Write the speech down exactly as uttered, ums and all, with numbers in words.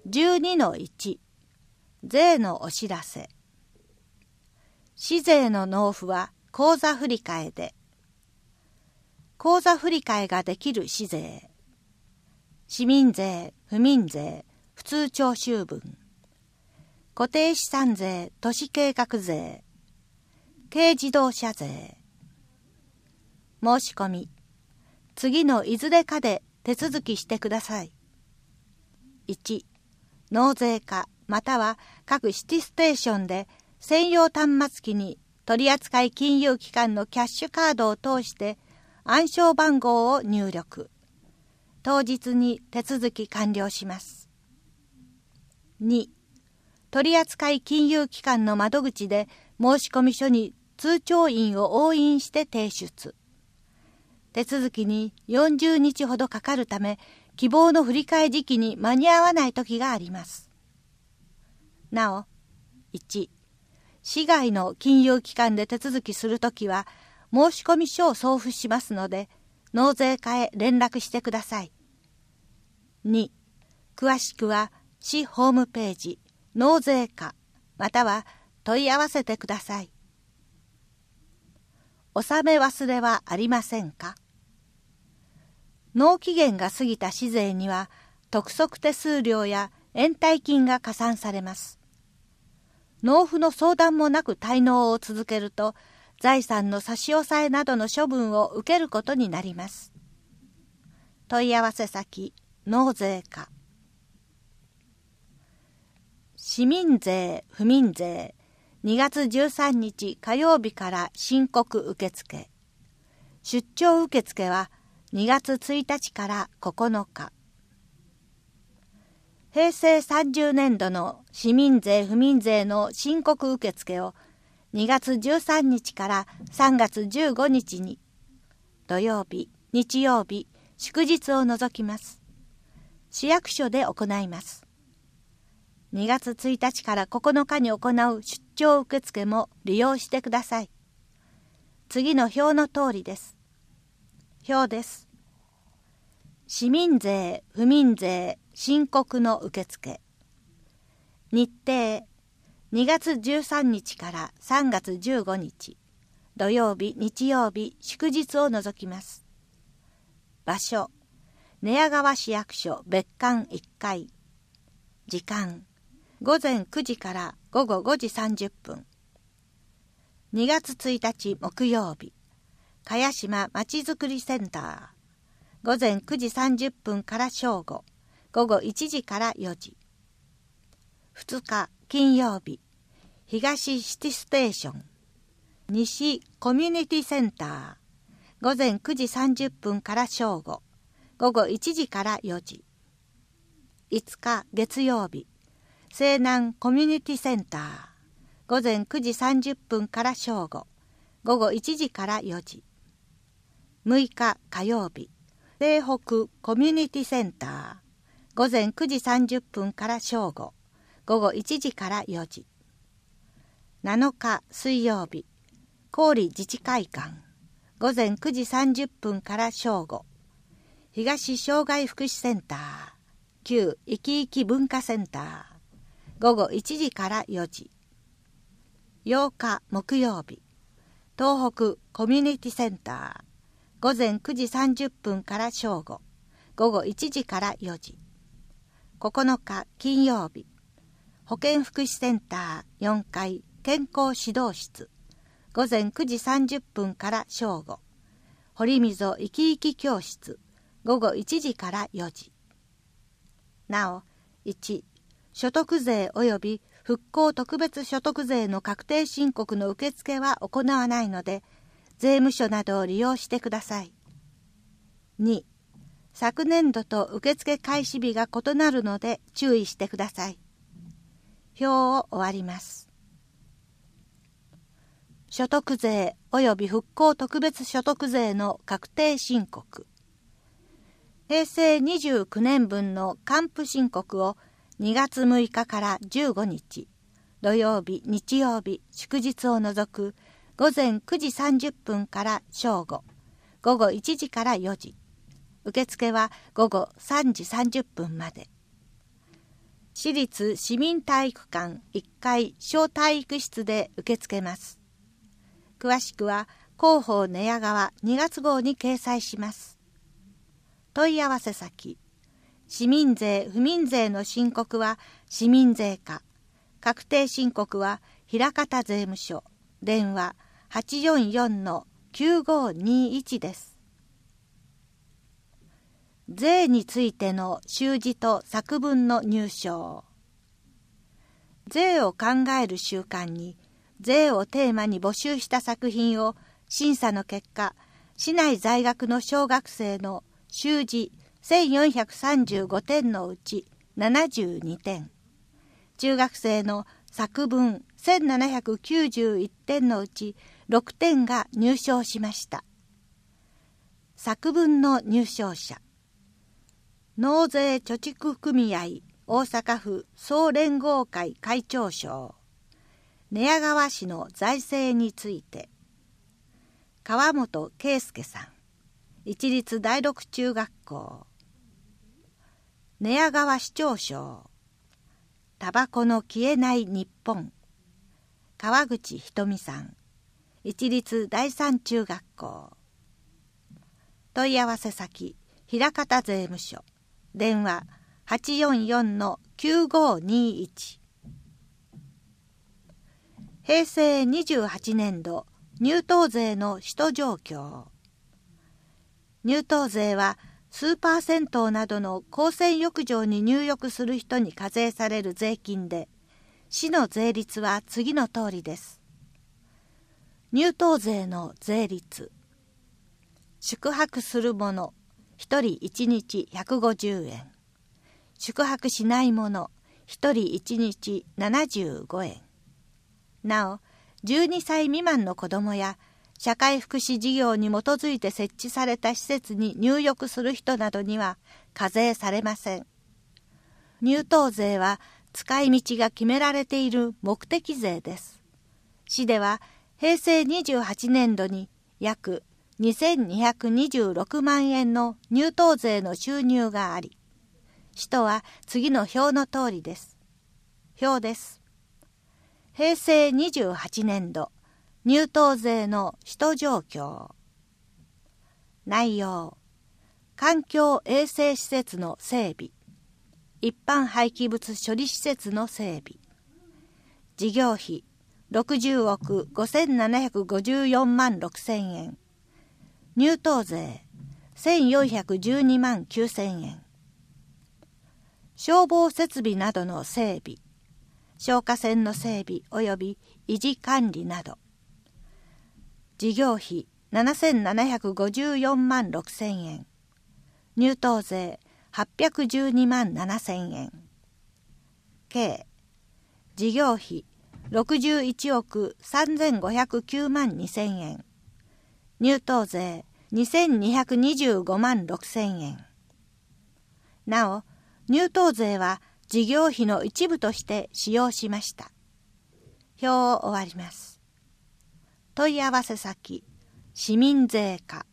じゅうにのいち 税のお知らせ。市税の納付は口座振替で。口座振替ができる市税。市民税、府民税、普通徴収分、固定資産税、都市計画税、軽自動車税。申し込み。次のいずれかで手続きしてください。いち. 納税課または各シティステーションで専用端末機に取扱金融機関のキャッシュカードを通して暗証番号を入力。当日に手続き完了します。に. 取扱金融機関の窓口で申込書に通帳印を押印して提出。手続きによんじゅうにちほどかかるため、希望の振り替え時期に間に合わない時があります。なお、いち. 市外の金融機関で手続きするときは、申込書を送付しますので、納税課へ連絡してください。に. 詳しくは市ホームページ、納税課、または問い合わせてください。納め忘れはありませんか？納期限が過ぎた市税には、督促手数料や延滞金が加算されます。納付の相談もなく滞納を続けると、財産の差し押さえなどの処分を受けることになります。問い合わせ先、納税課。市民税、府民税、にがつじゅうさんにち火曜日から申告受付。出張受付はにがつついたちからここのか。へいせいさんじゅうねんどの市民税・府民税の申告受付をにがつじゅうさんにちからさんがつじゅうごにちに土曜日、日曜日、祝日を除きます。市役所で行います。にがつついたちからここのかに行う出張受付も利用してください。次の表の通りです。表です。市民税・府民税申告の受付。日程にがつじゅうさんにちからさんがつじゅうごにち土曜日、日曜日、祝日を除きます。場所寝屋川市役所別館いっかい。時間ごぜんくじからごごごじさんじゅっぷん。にがつついたち木曜日、茅島まちづくりセンター。ごぜんくじさんじゅっぷんから正午、ごごいちじからよじ。ふつか金曜日、東シティステーション。西コミュニティセンター。ごぜんくじさんじゅっぷんから正午、ごごいちじからよじ。いつか月曜日、西南コミュニティセンター。ごぜんくじさんじゅっぷんから正午、ごごいちじからよじ。むいか火曜日、西北コミュニティセンター。ごぜんくじさんじゅっぷんから正午、ごごいちじからよじ。なのか水曜日、郡自治会館。ごぜんくじさんじゅっぷんから正午、東障害福祉センター。旧いきいき文化センター。ごごいちじからよじ。ようか木曜日、東北コミュニティセンター。ごぜんくじさんじゅっぷんから正午、ごごいちじからよじ。ここのか金曜日、保健福祉センターよんかい健康指導室。ごぜんくじさんじゅっぷんから正午、堀溝いきいき教室。ごごいちじからよじ。なお、いち. 所得税及び復興特別所得税の確定申告の受付は行わないので、税務署などを利用してください。に. 昨年度と受付開始日が異なるので注意してください。表を終わります。所得税及び復興特別所得税の確定申告。へいせいにじゅうきゅうねんぶんの還付申告をにがつむいかからじゅうごにち、土曜日、日曜日、祝日を除くごぜんくじさんじゅっぷんから正午、ごごいちじからよじ。受付はごごさんじさんじゅっぷんまで。 市立市民体育館いっかい小体育室で受け付けます。詳しくは広報寝屋川にがつ号に掲載します。問い合わせ先、市民税・不民税の申告は市民税課、確定申告は枚方税務署、電話 はちよんよんのきゅうごにいち です。税についての習字と作文の入賞。税を考える習慣に、税をテーマに募集した作品を審査の結果、市内在学の小学生の習字せんよんひゃくさんじゅうごてんのうちななじゅうにてん、中学生の作文せんななひゃくきゅうじゅういってんのうちろくてんが入賞しました。作文の入賞者、納税貯蓄組合大阪府総連合会会長賞、寝屋川市の財政について、川本圭介さん、一律第六中学校、寝屋川市長賞、タバコの消えない日本、川口ひとみさん、一律第三中学校。問い合わせ先、枚方税務署、電話 はちよんよんのきゅうごにいち。平成にじゅうはちねんど入湯税の使途状況。入湯税はスーパー銭湯などの公泉浴場に入浴する人に課税される税金で、市の税率は次の通りです。入湯税の税率。宿泊する者ひとりいちにちひゃくごじゅうえん、宿泊しない者ひとりいちにちななじゅうごえん。なお、じゅうにさい未満の子どもや社会福祉事業に基づいて設置された施設に入浴する人などには課税されません。入湯税は使い道が決められている目的税です。市では平成にじゅうはちねんどに約にせんにひゃくにじゅうろくまんえんの入湯税の収入があり、使途は次の表の通りです。表です。平成にじゅうはちねんど入湯税の使途状況。内容、環境衛生施設の整備、一般廃棄物処理施設の整備、事業費ろくじゅうおくごせんななひゃくごじゅうよんまんろくせんえん、入湯税せんよんひゃくじゅうにまんきゅうせんえん、消防設備などの整備、消火栓の整備及び維持管理など、事業費ななせんななひゃくごじゅうよんまんろくせんえん、入湯税はっぴゃくじゅうにまんななせんえん、計事業費ろくじゅういちおくさんぜんごひゃくきゅうまんにせんえん、入湯税にせんにひゃくにじゅうごまんろくせんえん。なお、入湯税は事業費の一部として使用しました。表を終わります。問い合わせ先、市民税課。